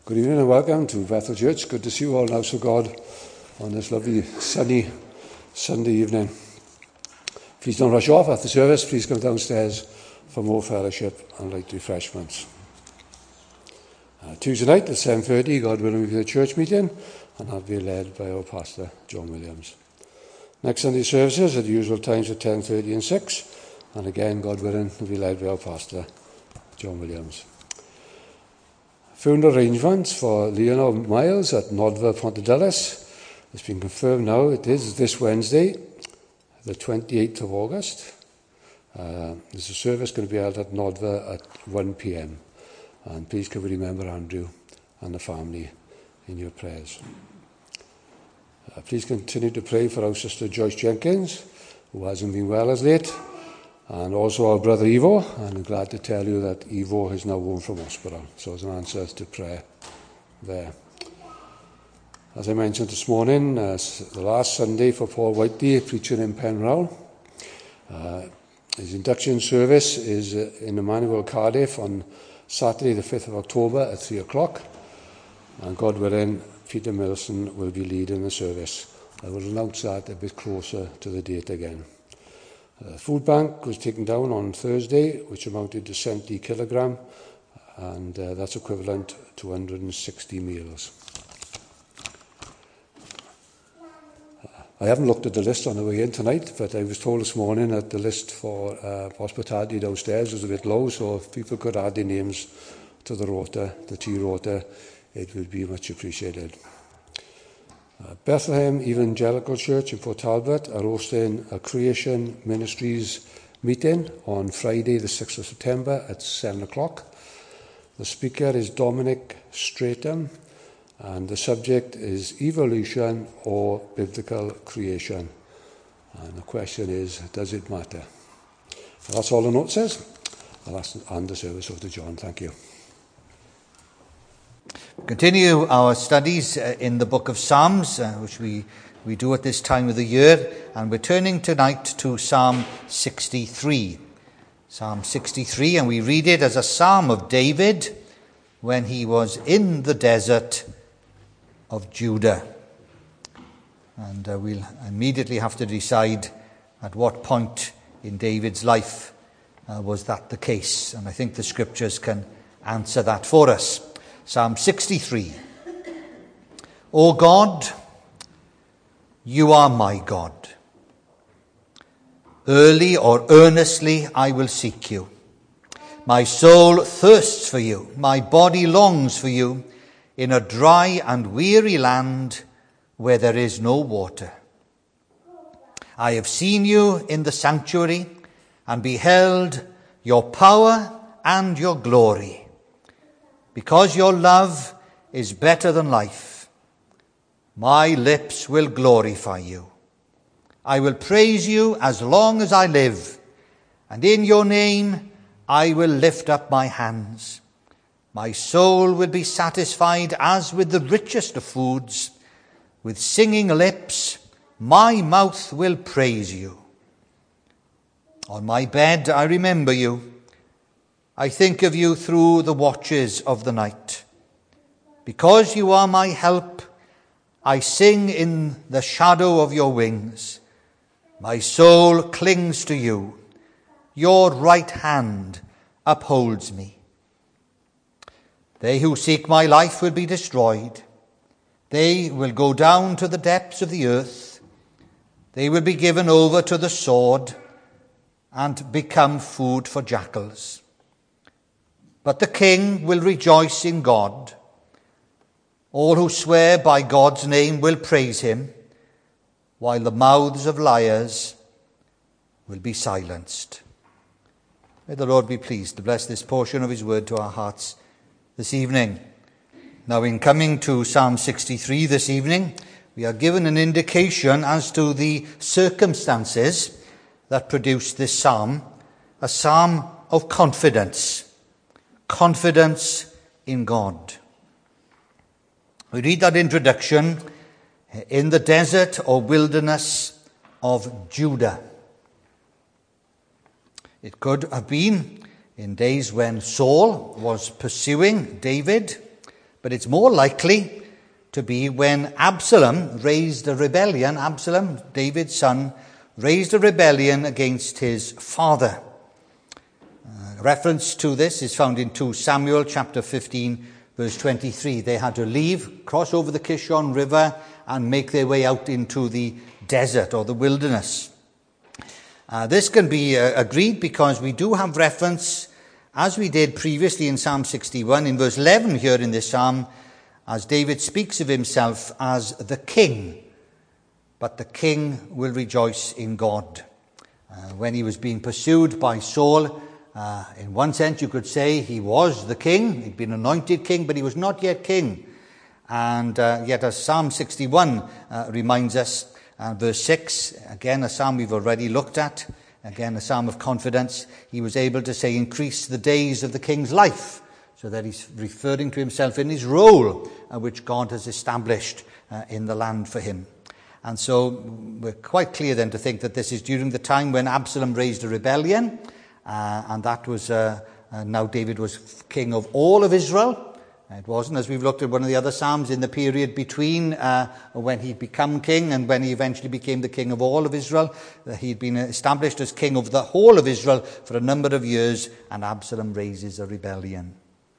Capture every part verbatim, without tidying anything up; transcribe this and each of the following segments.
Good evening and welcome to Bethel Church. Good to see you all in the house of God on this lovely sunny Sunday evening. Please don't rush off after service. Please come downstairs for more fellowship and light refreshments. Uh, Tuesday night at seven thirty, God willing, we'll be at a church meeting, and I'll be led by our pastor, John Williams. Next Sunday services at the usual times at ten thirty and six, and again, God willing, we'll be led by our pastor, John Williams. Funeral arrangements for Leonor Miles at Nodva Pontedillis has been confirmed now. It is this Wednesday, the twenty-eighth of August. Uh, there's a service going to be held at Nodva at one p.m. And please can we remember Andrew and the family in your prayers. Uh, please continue to pray for our sister Joyce Jenkins, who hasn't been well as late, and also our brother Ivo. And I'm glad to tell you that Ivo is now home from hospital. So as an answer to prayer there. As I mentioned this morning, uh, the last Sunday for Paul Whiteley preaching in Penrowell. Uh, his induction service is uh, in Emmanuel, Cardiff on Saturday the fifth of October at three o'clock. And God willing, Peter Milson will be leading the service. I will announce that a bit closer to the date again. The uh, food bank was taken down on Thursday, which amounted to seventy kilogram, and uh, that's equivalent to one hundred sixty meals. Uh, I haven't looked at the list on the way in tonight, but I was told this morning that the list for uh, hospitality downstairs was a bit low, so if people could add their names to the rota, the tea rota, it would be much appreciated. Uh, Bethlehem Evangelical Church in Port Talbot are hosting a Creation Ministries meeting on Friday the sixth of September at seven o'clock. The speaker is Dominic Stratham, and the subject is evolution or biblical creation. And the question is, does it matter? Well, that's all the note says. I'll hand the service over to John. Thank you. Continue our studies uh, in the book of Psalms, uh, which we, we do at this time of the year, and we're turning tonight to Psalm sixty-three. Psalm sixty-three, and we read it as a psalm of David when he was in the desert of Judah. And uh, we'll immediately have to decide at what point in David's life uh, was that the case, and I think the scriptures can answer that for us. Psalm sixty-three. O God, you are my God. Early or earnestly I will seek you. My soul thirsts for you. My body longs for you in a dry and weary land where there is no water. I have seen you in the sanctuary and beheld your power and your glory. Because your love is better than life, my lips will glorify you. I will praise you as long as I live, and in your name I will lift up my hands. My soul will be satisfied as with the richest of foods. With singing lips, my mouth will praise you. On my bed I remember you. I think of you through the watches of the night. Because you are my help, I sing in the shadow of your wings. My soul clings to you. Your right hand upholds me. They who seek my life will be destroyed. They will go down to the depths of the earth. They will be given over to the sword and become food for jackals. But the king will rejoice in God. All who swear by God's name will praise him, while the mouths of liars will be silenced. May the Lord be pleased to bless this portion of his word to our hearts this evening. Now, in coming to Psalm sixty-three this evening, we are given an indication as to the circumstances that produced this psalm, a psalm of confidence. Confidence in God. We read that introduction in the desert or wilderness of Judah. It could have been in days when Saul was pursuing David, But it's more likely to be when Absalom raised a rebellion. Absalom, David's son, raised a rebellion against his father. Uh, reference to this is found in Second Samuel chapter fifteen, verse twenty-three. They had to leave, cross over the Kishon River, and make their way out into the desert or the wilderness. Uh, this can be uh, agreed because we do have reference, as we did previously in Psalm sixty-one, in verse eleven here in this psalm, as David speaks of himself as the king. But the king will rejoice in God. Uh, when he was being pursued by Saul, uh, in one sense you could say he was the king. He'd been anointed king, but he was not yet king. And uh, yet as Psalm sixty-one uh, reminds us, uh, verse six, again a psalm we've already looked at, again a psalm of confidence, he was able to say, increase the days of the king's life, so that he's referring to himself in his role, uh, which God has established uh, in the land for him. And so we're quite clear then to think that this is during the time when Absalom raised a rebellion, uh, and that was, uh, uh, now David was king of all of Israel. It wasn't, as we've looked at one of the other psalms, in the period between uh, when he'd become king and when he eventually became the king of all of Israel. Uh, he'd been established as king of the whole of Israel for a number of years, and Absalom raises a rebellion.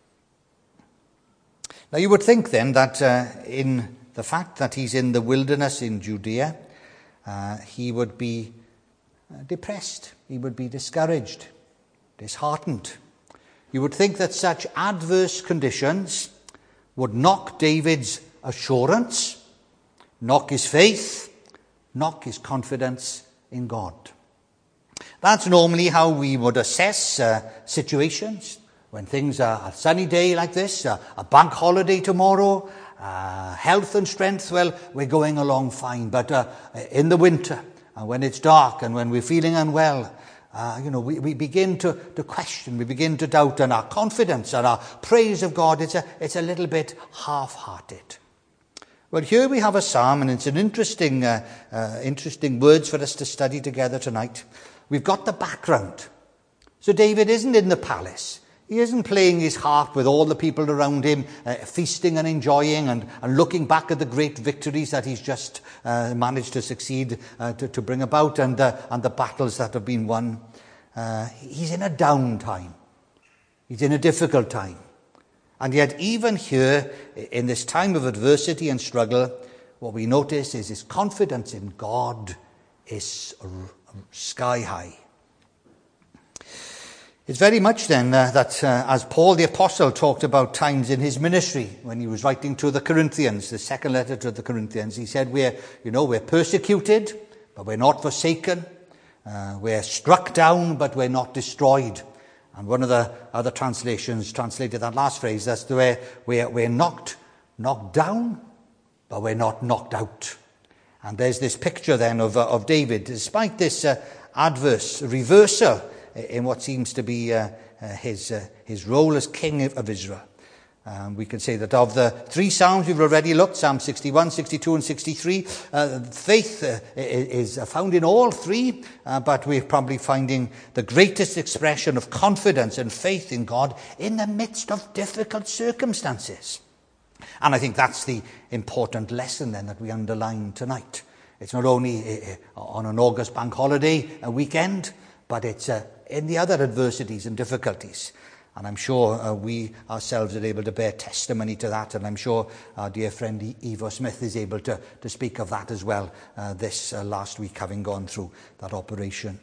Now you would think then that uh, in the fact that he's in the wilderness in Judea, uh, he would be uh, depressed, he would be discouraged, disheartened. You would think that such adverse conditions would knock David's assurance, knock his faith, knock his confidence in God. That's normally how we would assess uh, situations. When things are a sunny day like this, uh, a bank holiday tomorrow, uh, health and strength, well, we're going along fine. But uh, in the winter, and when it's dark and when we're feeling unwell, uh, you know, we, we begin to, to question, we begin to doubt, and our confidence and our praise of God, it's a, it's a little bit half-hearted. Well, here we have a psalm, and it's an interesting, uh, uh, interesting words for us to study together tonight. We've got the background. So David isn't in the palace. He isn't playing his harp with all the people around him, uh, feasting and enjoying and, and looking back at the great victories that he's just uh, managed to succeed uh, to, to bring about, and, uh, and the battles that have been won. Uh, he's in a down time. He's in a difficult time. And yet even here, in this time of adversity and struggle, what we notice is his confidence in God is sky high. It's very much then uh, that uh, as Paul the Apostle talked about times in his ministry when he was writing to the Corinthians, the second letter to the Corinthians, he said, we're, you know, we're persecuted, but we're not forsaken. Uh, we're struck down, but we're not destroyed. And one of the other translations translated that last phrase, that's the way we're, we're knocked, knocked down, but we're not knocked out. And there's this picture then of, uh, of David, despite this uh, adverse reversal in what seems to be uh, uh, his uh, his role as king of Israel. Um, we can say that of the three psalms we've already looked, Psalm sixty-one, sixty-two and sixty-three, uh, faith uh, is found in all three, uh, but we're probably finding the greatest expression of confidence and faith in God in the midst of difficult circumstances. And I think that's the important lesson then that we underline tonight. It's not only uh, on an August bank holiday, a weekend, but it's uh, in the other adversities and difficulties. And I'm sure uh, we ourselves are able to bear testimony to that, and I'm sure our dear friend Evo Smith is able to, to speak of that as well uh, this uh, last week, having gone through that operation.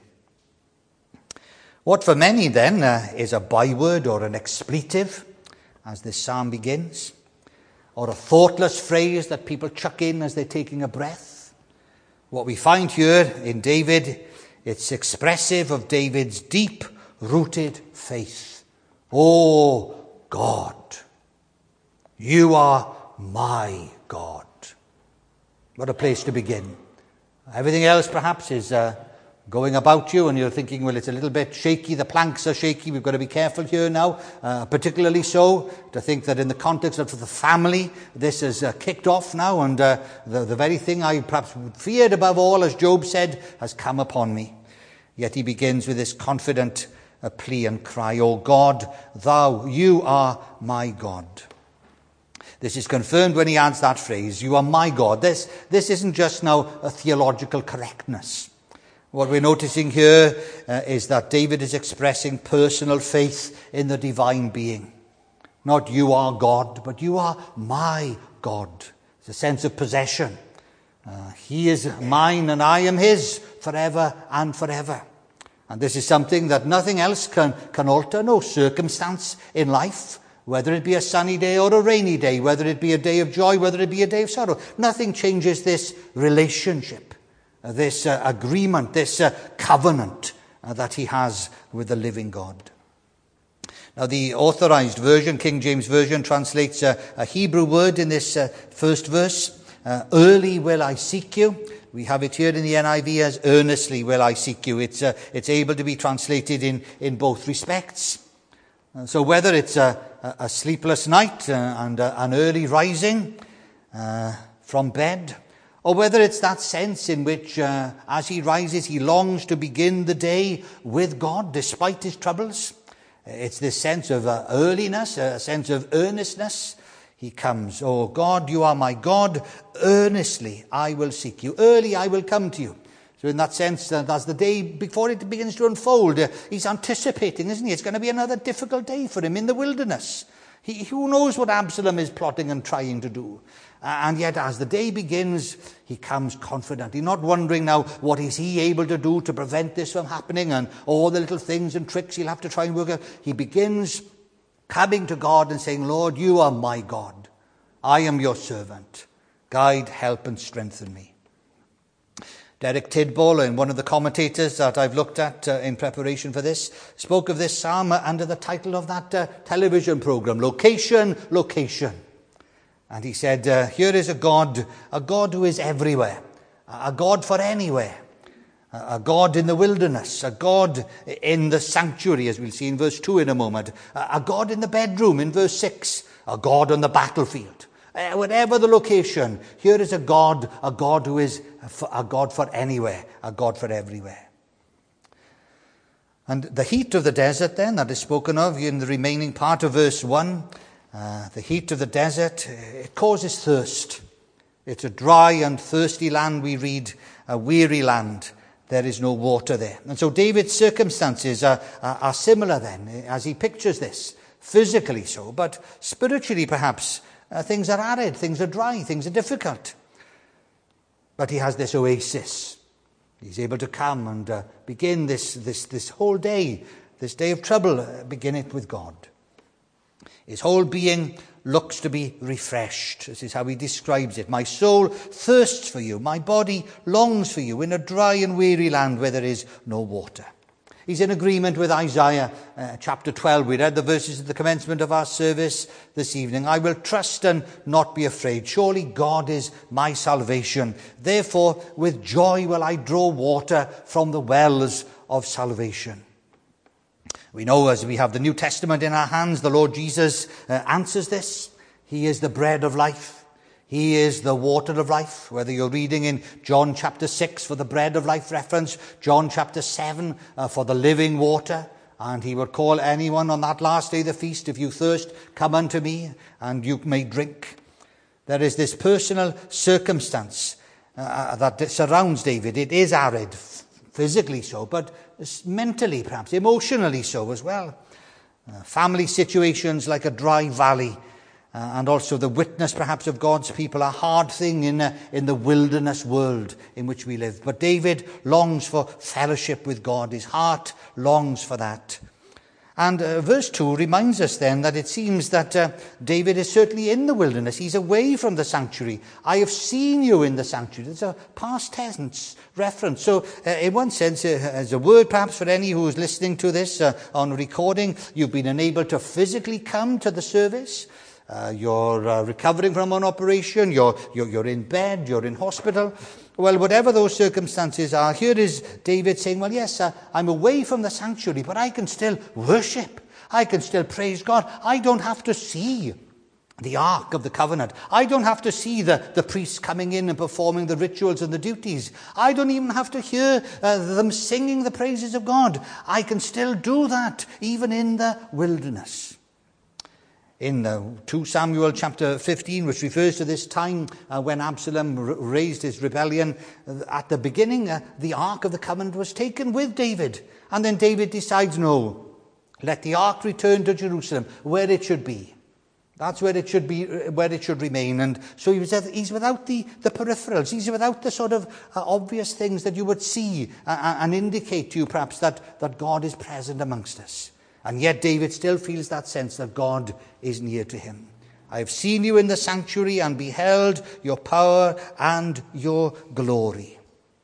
What for many then uh, is a byword or an expletive, as this psalm begins, or a thoughtless phrase that people chuck in as they're taking a breath. What we find here in David, it's expressive of David's deep-rooted faith. Oh, God, you are my God. What a place to begin. Everything else perhaps is uh, going about you, and you're thinking, well, it's a little bit shaky, the planks are shaky, we've got to be careful here now, uh, particularly so to think that in the context of the family, this has uh, kicked off now, and uh, the, the very thing I perhaps feared above all, as Job said, has come upon me. Yet he begins with this confident uh, plea and cry, O God, thou, you are my God. This is confirmed when he adds that phrase, you are my God. This, this isn't just now a theological correctness. What we're noticing here uh, is that David is expressing personal faith in the divine being. Not you are God, but you are my God. It's a sense of possession. Uh, he is mine and I am his forever and forever. And this is something that nothing else can, can alter, no circumstance in life, whether it be a sunny day or a rainy day, whether it be a day of joy, whether it be a day of sorrow. Nothing changes this relationship, this uh, agreement, this uh, covenant uh, that he has with the living God. Now, the authorized version, King James Version, translates a, a Hebrew word in this uh, first verse. Uh, early will I seek you. We have it here in the N I V as earnestly will I seek you. It's, uh, it's able to be translated in, in both respects. Uh, so whether it's a, a sleepless night uh, and uh, an early rising uh, from bed, or whether it's that sense in which uh, as he rises he longs to begin the day with God despite his troubles. It's this sense of uh, earliness, a sense of earnestness. He comes, oh God, you are my God, earnestly I will seek you. Early I will come to you. So in that sense, uh, as the day before it begins to unfold, uh, he's anticipating, isn't he? It's going to be another difficult day for him in the wilderness. He, who knows what Absalom is plotting and trying to do? Uh, and yet as the day begins, he comes confidently, not wondering now what is he able to do to prevent this from happening and all the little things and tricks he'll have to try and work out. He begins coming to God and saying, Lord, you are my God. I am your servant. Guide, help and strengthen me. Derek Tidball, in one of the commentators that I've looked at uh, in preparation for this, spoke of this psalm under the title of that uh, television program, Location, Location. And he said, uh, here is a God, a God who is everywhere, a God for anywhere, a God in the wilderness, a God in the sanctuary, as we'll see in verse two in a moment, a God in the bedroom in verse six, a God on the battlefield. Uh, whatever the location, here is a God, a God who is a God for anywhere, a God for everywhere. And the heat of the desert then, that is spoken of in the remaining part of verse one, uh, the heat of the desert, it causes thirst. It's a dry and thirsty land, we read, a weary land. There is no water there. And so David's circumstances are, are, are similar then, as he pictures this, physically so, but spiritually perhaps uh, things are arid, things are dry, things are difficult. But he has this oasis. He's able to come and uh, begin this, this, this whole day, this day of trouble, uh, begin it with God. His whole being looks to be refreshed. This is how he describes it. My soul thirsts for you. My body longs for you in a dry and weary land where there is no water. He's in agreement with Isaiah uh, chapter twelve. We read the verses at the commencement of our service this evening. I will trust and not be afraid. Surely God is my salvation. Therefore, with joy will I draw water from the wells of salvation. We know as we have the New Testament in our hands, the Lord Jesus uh, answers this. He is the bread of life. He is the water of life. Whether you're reading in John chapter six for the bread of life reference, John chapter seven uh, for the living water. And he will call anyone on that last day of the feast, if you thirst, come unto me and you may drink. There is this personal circumstance uh, that surrounds David. It is arid, physically so, but mentally perhaps, emotionally so as well. Uh, family situations like a dry valley, uh, and also the witness perhaps of God's people, a hard thing in, uh, in the wilderness world in which we live. But David longs for fellowship with God. His heart longs for that. And uh, verse two reminds us then that it seems that uh, David is certainly in the wilderness. He's away from the sanctuary. I have seen you in the sanctuary. It's a past tense reference. So uh, in one sense, uh, as a word perhaps for any who is listening to this uh, on recording, you've been unable to physically come to the service. Uh, you're uh, recovering from an operation. You're, you're, you're in bed. You're in hospital. Well, whatever those circumstances are, here is David saying, well, yes, uh, I'm away from the sanctuary, but I can still worship. I can still praise God. I don't have to see the Ark of the Covenant. I don't have to see the, the priests coming in and performing the rituals and the duties. I don't even have to hear uh, them singing the praises of God. I can still do that, even in the wilderness. In uh, Second Samuel chapter fifteen, which refers to this time uh, when Absalom r- raised his rebellion, uh, at the beginning, uh, the Ark of the Covenant was taken with David. And then David decides, no, let the Ark return to Jerusalem, where it should be. That's where it should be, where it should remain. And so he was, he's without the, the peripherals. He's without the sort of uh, obvious things that you would see uh, and indicate to you perhaps that, that God is present amongst us. And yet David still feels that sense that God is near to him. I have seen you in the sanctuary and beheld your power and your glory.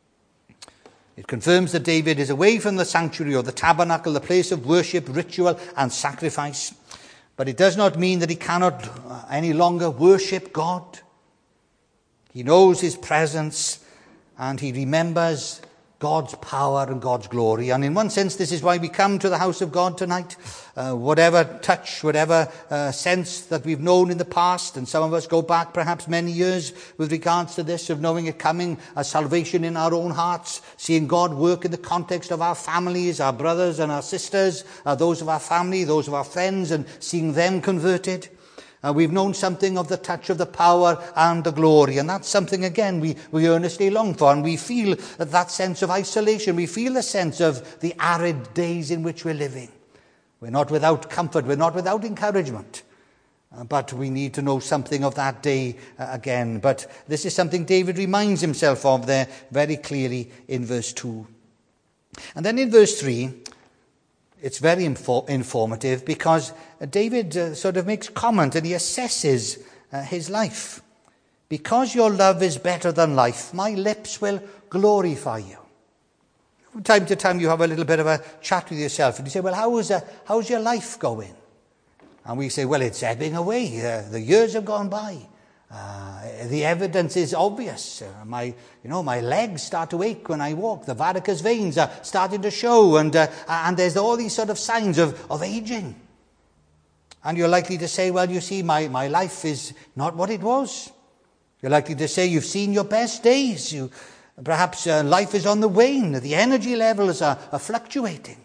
It confirms that David is away from the sanctuary or the tabernacle, the place of worship, ritual and sacrifice. But it does not mean that he cannot any longer worship God. He knows his presence and he remembers God's power and God's glory. And in one sense, this is why we come to the house of God tonight. Uh, whatever touch, whatever uh, sense that we've known in the past, and some of us go back perhaps many years with regards to this, of knowing it coming as salvation in our own hearts, seeing God work in the context of our families, our brothers and our sisters, uh, those of our family, those of our friends, and seeing them converted. Uh, we've known something of the touch of the power and the glory. And that's something, again, we, we earnestly long for. And we feel that sense of isolation. We feel the sense of the arid days in which we're living. We're not without comfort. We're not without encouragement. Uh, but we need to know something of that day uh, again. But this is something David reminds himself of there very clearly in verse two. And then in verse three, it's very infor- informative because David uh, sort of makes comment and he assesses uh, his life. Because your love is better than life, my lips will glorify you. From time to time you have a little bit of a chat with yourself and you say, well, how is, uh, how's your life going? And we say, well, it's ebbing away. Uh, the years have gone by. Uh, the evidence is obvious. Uh, my, you know, my legs start to ache when I walk. The varicose veins are starting to show, and uh, and there's all these sort of signs of, of aging. And you're likely to say, well, you see, my, my life is not what it was. You're likely to say you've seen your best days. You, perhaps uh, life is on the wane. The energy levels are, are fluctuating.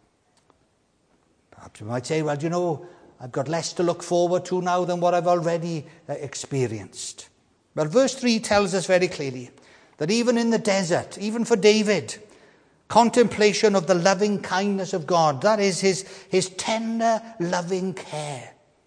Perhaps you might say, well, you know, I've got less to look forward to now than what I've already uh, experienced. But verse three tells us very clearly that even in the desert, even for David, contemplation of the loving kindness of God, that is his, his tender, loving care,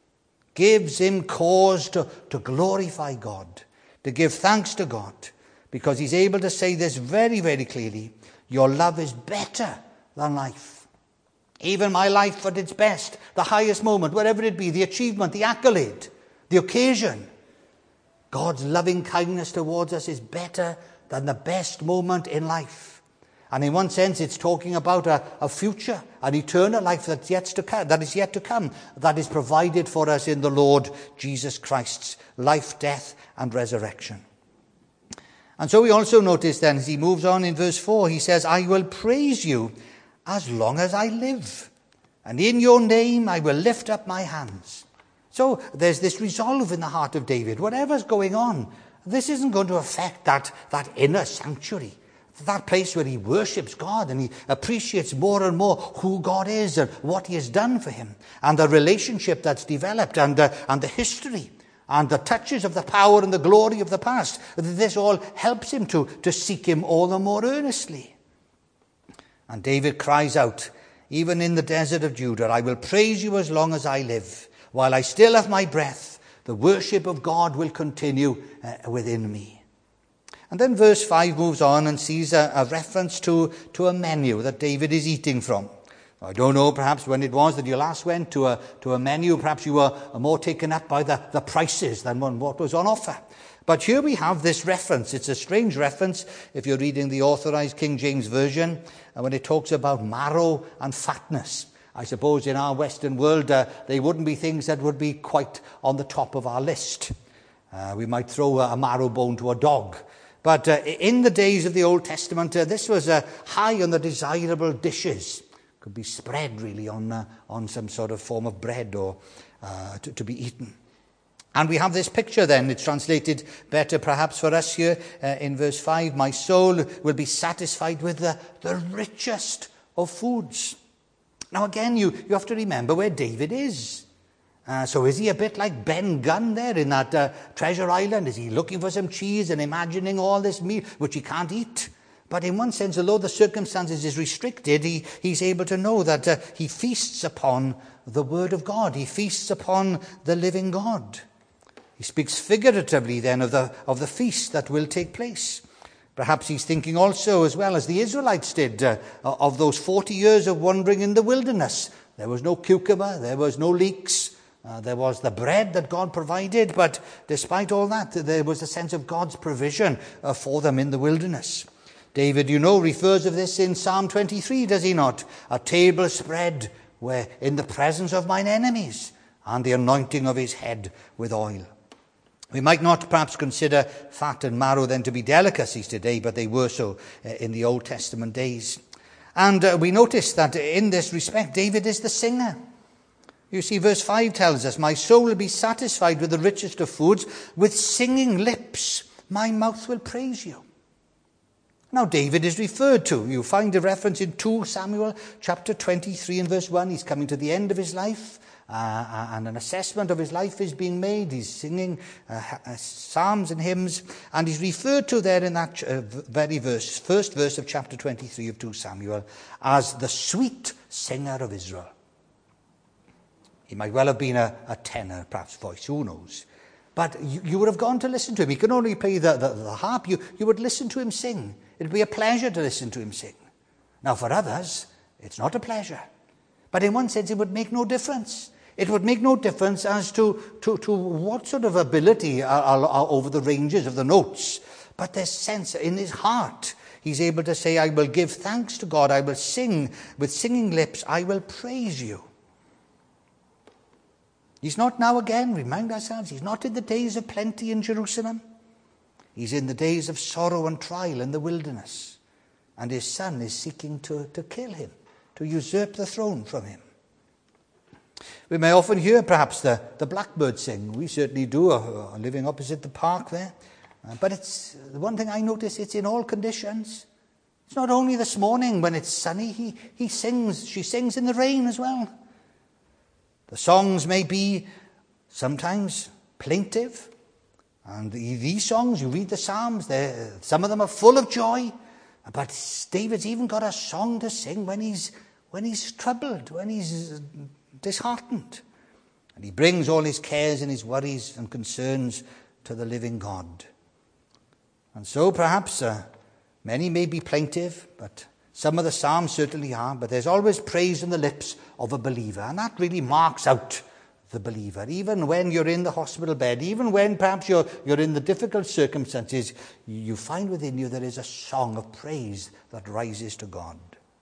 gives him cause to, to glorify God, to give thanks to God, because he's able to say this very, very clearly: your love is better than life. Even my life at its best, the highest moment, whatever it be, the achievement, the accolade, the occasion, God's loving kindness towards us is better than the best moment in life. And in one sense, it's talking about a, a future, an eternal life that's yet to come, that is yet to come, that is provided for us in the Lord Jesus Christ's life, death, and resurrection. And so we also notice then, as he moves on in verse four, he says, I will praise you as long as I live, and in your name I will lift up my hands. So there's this resolve in the heart of David. Whatever's going on, this isn't going to affect that, that inner sanctuary, that place where he worships God and he appreciates more and more who God is and what he has done for him, and the relationship that's developed, and, uh, and the history, and the touches of the power and the glory of the past. This all helps him to, to seek him all the more earnestly. And David cries out, even in the desert of Judah, I will praise you as long as I live. While I still have my breath, the worship of God will continue uh, within me. And then verse five moves on and sees a, a reference to, to a menu that David is eating from. I don't know perhaps when it was that you last went to a, to a menu. Perhaps you were more taken up by the, the prices than what was on offer. But here we have this reference. It's a strange reference if you're reading the Authorized King James Version, and when it talks about marrow and fatness. I suppose in our Western world, uh, they wouldn't be things that would be quite on the top of our list. Uh, we might throw a, a marrow bone to a dog. But uh, in the days of the Old Testament, uh, this was uh, high on the desirable dishes. Could be spread really on, uh, on some sort of form of bread or uh, to, to be eaten. And we have this picture then, it's translated better perhaps for us here uh, in verse five. My soul will be satisfied with the, the richest of foods. Now again, you, you have to remember where David is. Uh, so is he a bit like Ben Gunn there in that uh, treasure island? Is he looking for some cheese and imagining all this meal which he can't eat? But in one sense, although the circumstances is restricted, he, he's able to know that uh, he feasts upon the word of God. He feasts upon the living God. He speaks figuratively then of the, of the feast that will take place. Perhaps he's thinking also, as well as the Israelites did, uh, of those forty years of wandering in the wilderness. There was no cucumber, there was no leeks, uh, there was the bread that God provided, but despite all that, there was a sense of God's provision uh, for them in the wilderness. David, you know, refers of this in Psalm twenty-three, does he not? A table spread where in the presence of mine enemies, and the anointing of his head with oil. We might not perhaps consider fat and marrow then to be delicacies today, but they were so in the Old Testament days. And uh, we notice that in this respect, David is the singer. You see, verse five tells us, my soul will be satisfied with the richest of foods. With singing lips, my mouth will praise you. Now, David is referred to. You find a reference in Second Samuel chapter twenty-three and verse one. He's coming to the end of his life. Uh, and an assessment of his life is being made. He's singing uh, uh, psalms and hymns, and he's referred to there in that uh, very verse, first verse of chapter twenty-three of Second Samuel, as the sweet singer of Israel. He might well have been a, a tenor, perhaps voice, who knows. But you, you would have gone to listen to him. He could only play the, the, the harp. You, you would listen to him sing. It would be a pleasure to listen to him sing. Now, for others, it's not a pleasure. But in one sense, it would make no difference. It would make no difference as to, to, to what sort of ability are, are, are over the ranges of the notes. But there's sense in his heart. He's able to say, I will give thanks to God. I will sing with singing lips. I will praise you. He's not now again, remind ourselves, he's not in the days of plenty in Jerusalem. He's in the days of sorrow and trial in the wilderness. And his son is seeking to, to kill him, to usurp the throne from him. We may often hear perhaps the, the blackbird sing. We certainly do, uh, living opposite the park there. Uh, but it's the one thing I notice, it's in all conditions. It's not only this morning when it's sunny, he, he sings, she sings in the rain as well. The songs may be sometimes plaintive. And these songs, you read the Psalms, some of them are full of joy. But David's even got a song to sing when he's, when he's troubled, when he's disheartened. And he brings all his cares and his worries and concerns to the living God. And so perhaps uh, many may be plaintive, but some of the Psalms certainly are. But there's always praise in the lips of a believer. And that really marks out the believer. Even when you're in the hospital bed, even when perhaps you're, you're in the difficult circumstances, you find within you there is a song of praise that rises to God.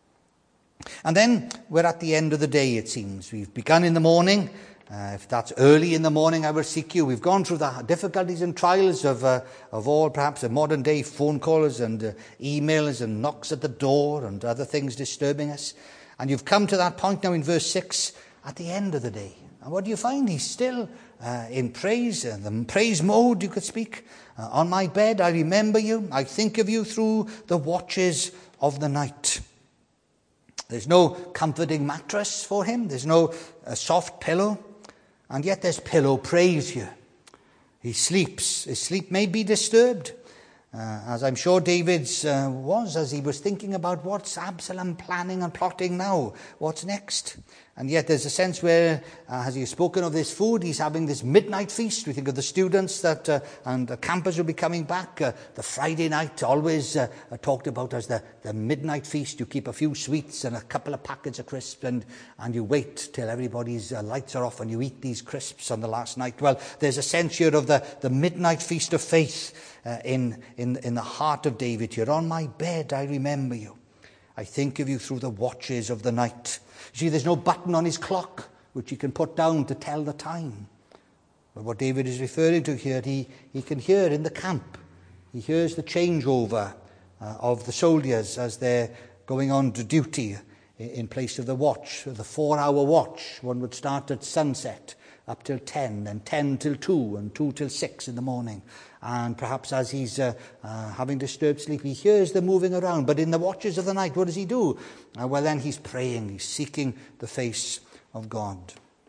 And then we're at the end of the day, it seems. We've begun in the morning. Uh, if that's early in the morning, I will seek you. We've gone through the difficulties and trials of uh, of all, perhaps, the modern day phone calls and uh, emails and knocks at the door and other things disturbing us. And you've come to that point now in verse six, at the end of the day. And what do you find? He's still uh, in praise, uh, the praise mode, you could speak. Uh, on my bed, I remember you. I think of you through the watches of the night. There's no comforting mattress for him. There's no uh, soft pillow. And yet there's pillow praise here. He sleeps. His sleep may be disturbed, uh, as I'm sure David's uh, was, as he was thinking about what's Absalom planning and plotting now. What's next? And yet there's a sense where, uh, as he's spoken of this food, he's having this midnight feast. We think of the students that uh, and the campers will be coming back. Uh, the Friday night, always uh, talked about as the, the midnight feast. You keep a few sweets and a couple of packets of crisps, and, and you wait till everybody's uh, lights are off and you eat these crisps on the last night. Well, there's a sense here of the, the midnight feast of faith uh, in, in, in the heart of David here. On my bed, I remember you. I think of you through the watches of the night. You see, there's no button on his clock which he can put down to tell the time. But what David is referring to here, he, he can hear in the camp. He hears the changeover uh, of the soldiers as they're going on to duty in, in place of the watch. The four-hour watch, one would start at sunset up till ten, then ten till two, and two till six in the morning. And perhaps as he's uh, uh, having disturbed sleep, he hears them moving around. But in the watches of the night, what does he do? Uh, well, then he's praying. He's seeking the face of God.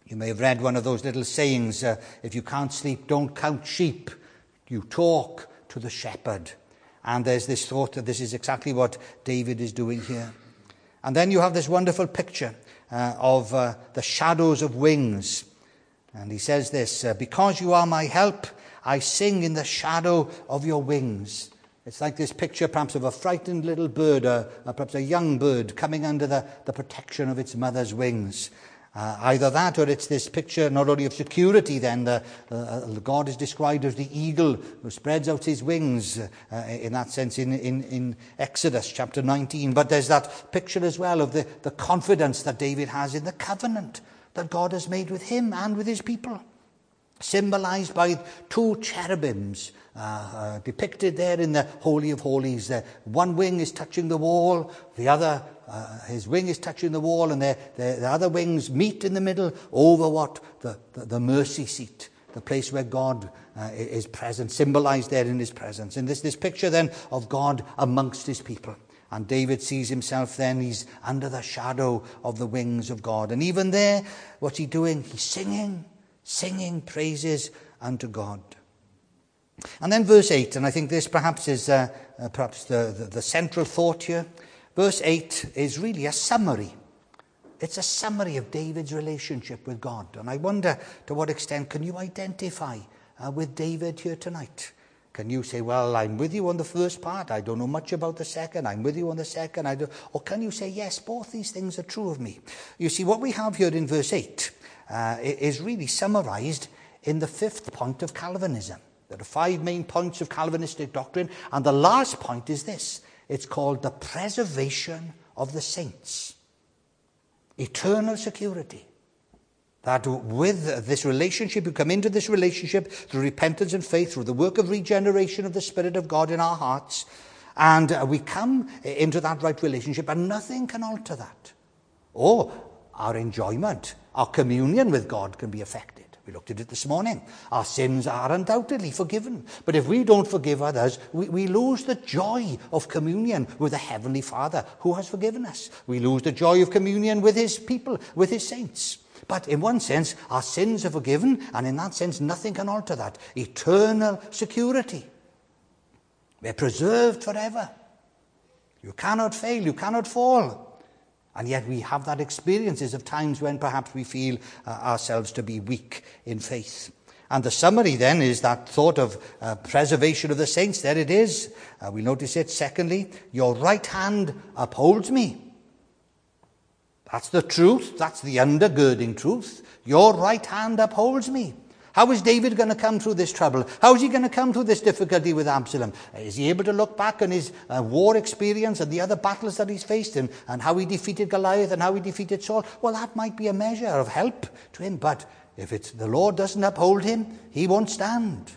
You may have read one of those little sayings, uh, if you can't sleep, don't count sheep. You talk to the shepherd. And there's this thought that this is exactly what David is doing here. And then you have this wonderful picture uh, of uh, the shadows of wings. And he says this, uh, because you are my help, I sing in the shadow of your wings. It's like this picture perhaps of a frightened little bird, or, or perhaps a young bird coming under the, the protection of its mother's wings. Uh, either that, or it's this picture not only of security then, the, uh, God is described as the eagle who spreads out his wings, uh, in that sense in, in, in Exodus chapter nineteen. But there's that picture as well of the, the confidence that David has in the covenant that God has made with him and with his people, symbolized by two cherubims uh, uh, depicted there in the Holy of Holies. Uh, one wing is touching the wall, the other, uh, his wing is touching the wall, and the, the, the other wings meet in the middle over what? The, the, the mercy seat, the place where God uh, is present, symbolized there in his presence. And this, this picture then of God amongst his people. And David sees himself then, he's under the shadow of the wings of God. And even there, what's he doing? He's singing, singing praises unto God. And then verse eight, and I think this perhaps is uh, uh, perhaps the, the, the central thought here. Verse eight is really a summary. It's a summary of David's relationship with God. And I wonder to what extent can you identify uh, with David here tonight? Can you say, well, I'm with you on the first part, I don't know much about the second, I'm with you on the second, I do. Or can you say, yes, both these things are true of me? You see, what we have here in verse eight uh, is really summarized in the fifth point of Calvinism. There are five main points of Calvinistic doctrine, and the last point is this. It's called the preservation of the saints. Eternal security. That with this relationship, you come into this relationship through repentance and faith, through the work of regeneration of the Spirit of God in our hearts, and we come into that right relationship, and nothing can alter that. Or our enjoyment, our communion with God can be affected. We looked at it this morning. Our sins are undoubtedly forgiven. But if we don't forgive others, we, we lose the joy of communion with the Heavenly Father who has forgiven us. We lose the joy of communion with his people, with his saints. But in one sense, our sins are forgiven, and in that sense, nothing can alter that. Eternal security. We're preserved forever. You cannot fail, you cannot fall. And yet we have that experiences of times when perhaps we feel uh, ourselves to be weak in faith. And the summary then is that thought of uh, preservation of the saints. There it is. Uh, we notice it. Secondly, your right hand upholds me. That's the truth. That's the undergirding truth. Your right hand upholds me. How is David going to come through this trouble? How is he going to come through this difficulty with Absalom? Is he able to look back on his uh, war experience and the other battles that he's faced and, and how he defeated Goliath and how he defeated Saul? Well, that might be a measure of help to him. But if it's the Lord doesn't uphold him, he won't stand.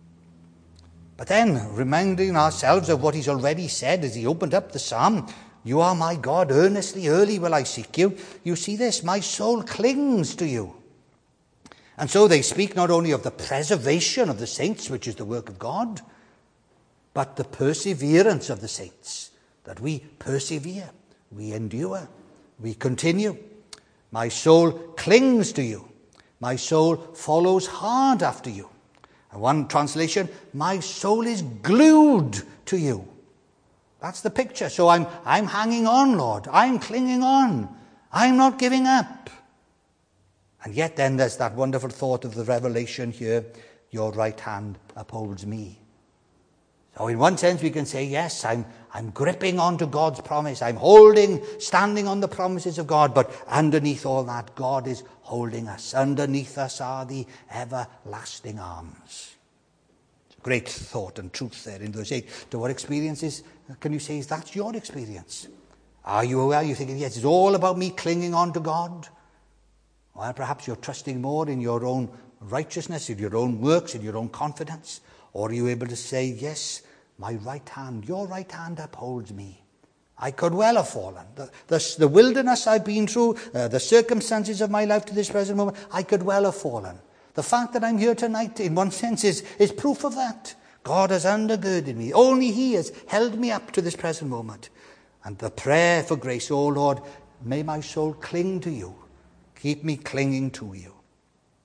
But then, reminding ourselves of what he's already said as he opened up the psalm, you are my God, earnestly, early will I seek you. You see this, my soul clings to you. And so they speak not only of the preservation of the saints, which is the work of God, but the perseverance of the saints, that we persevere, we endure, we continue. My soul clings to you. My soul follows hard after you. And one translation, my soul is glued to you. That's the picture. So I'm, I'm hanging on, Lord. I'm clinging on. I'm not giving up. And yet then there's that wonderful thought of the revelation here, your right hand upholds me. So in one sense we can say, yes, I'm, I'm gripping onto God's promise. I'm holding, standing on the promises of God. But underneath all that, God is holding us. Underneath us are the everlasting arms. It's a great thought and truth there in verse eight. To what experiences can you say, is that your experience? Are you aware? You're thinking, yes, it's all about me clinging on to God. Or perhaps you're trusting more in your own righteousness, in your own works, in your own confidence. Or are you able to say, yes, my right hand, your right hand upholds me. I could well have fallen. The, the, the wilderness I've been through, uh, the circumstances of my life to this present moment, I could well have fallen. The fact that I'm here tonight, in one sense, is, is proof of that. God has undergirded me. Only he has held me up to this present moment. And the prayer for grace, oh Lord, may my soul cling to you. Keep me clinging to you.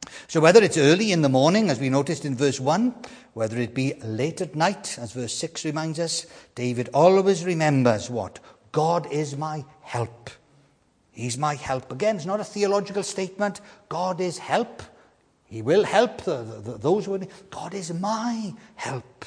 So whether it's early in the morning, as we noticed in verse one, whether it be late at night, as verse six reminds us, David always remembers what? God is my help. He's my help. Again, it's not a theological statement. God is help. He will help the, the, those who are... God is my help.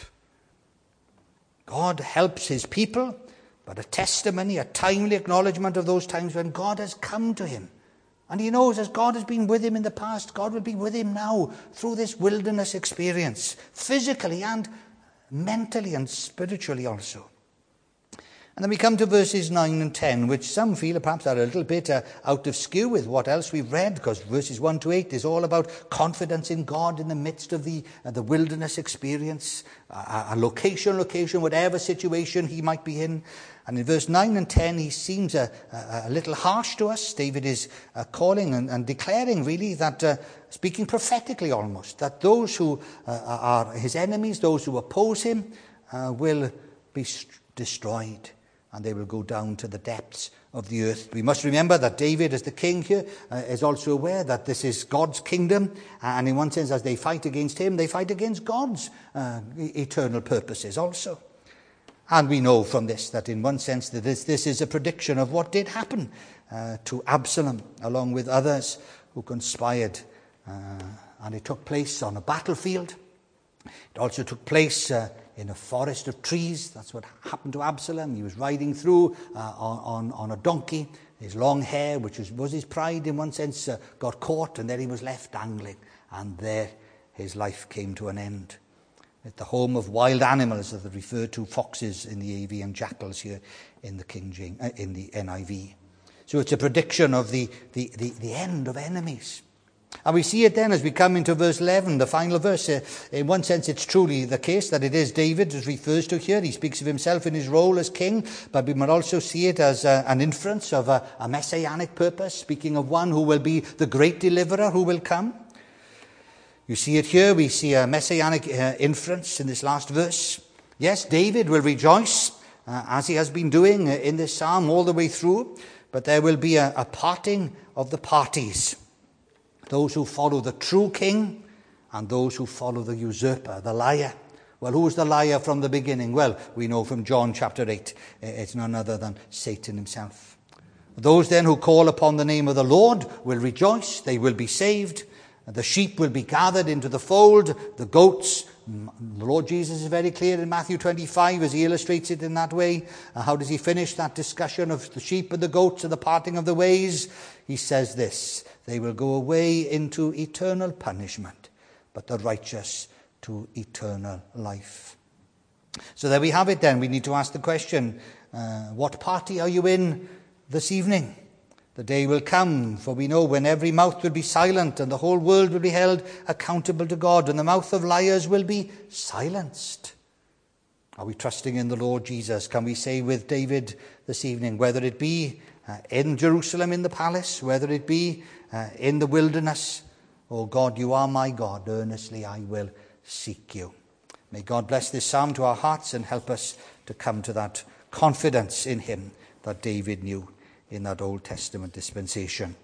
God helps his people, but a testimony, a timely acknowledgement of those times when God has come to him. And he knows as God has been with him in the past, God will be with him now through this wilderness experience, physically and mentally and spiritually also. And then we come to verses nine and ten, which some feel perhaps are a little bit uh, out of skew with what else we've read, because verses one to eight is all about confidence in God in the midst of the, uh, the wilderness experience, uh, a location, location, whatever situation he might be in. And in verse nine and ten, he seems a, a, a little harsh to us. David is uh, calling and, and declaring really that, uh, speaking prophetically almost, that those who uh, are his enemies, those who oppose him, uh, will be st- destroyed. And they will go down to the depths of the earth. We must remember that David, as the king here, uh, is also aware that this is God's kingdom. And in one sense, as they fight against him, they fight against God's uh, eternal purposes also. And we know from this that in one sense that this, this is a prediction of what did happen uh, to Absalom, along with others who conspired. Uh, and it took place on a battlefield. It also took place uh, in a forest of trees. That's what happened to Absalom. He was riding through uh, on, on, on a donkey. His long hair, which was, was his pride in one sense, uh, got caught, and there he was left dangling. And there his life came to an end. At the home of wild animals, as they refer to foxes in the A V and jackals here in the King James, uh, in the N I V. So it's a prediction of the, the, the, the end of enemies. And we see it then as we come into verse eleven, the final verse. Uh, in one sense, it's truly the case that it is David as refers to here. He speaks of himself in his role as king, but we might also see it as uh, an inference of a, a messianic purpose, speaking of one who will be the great deliverer who will come. You see it here. We see a messianic uh, inference in this last verse. Yes, David will rejoice, uh, as he has been doing uh, in this psalm all the way through, but there will be a, a parting of the parties. Those who follow the true king and those who follow the usurper, the liar. Well, who was the liar from the beginning? Well, we know from John chapter eight, it's none other than Satan himself. Those then who call upon the name of the Lord will rejoice, they will be saved. The sheep will be gathered into the fold, the goats. The Lord Jesus is very clear in Matthew twenty-five as he illustrates it in that way. Uh, how does he finish that discussion of the sheep and the goats and the parting of the ways? He says this: they will go away into eternal punishment, but the righteous to eternal life. So there we have it then. We need to ask the question, uh, what party are you in this evening? The day will come, for we know when every mouth will be silent and the whole world will be held accountable to God, and the mouth of liars will be silenced. Are we trusting in the Lord Jesus? Can we say with David this evening, whether it be uh, in Jerusalem in the palace, whether it be uh, in the wilderness, oh God, you are my God, earnestly I will seek you. May God bless this psalm to our hearts and help us to come to that confidence in him that David knew in that Old Testament dispensation.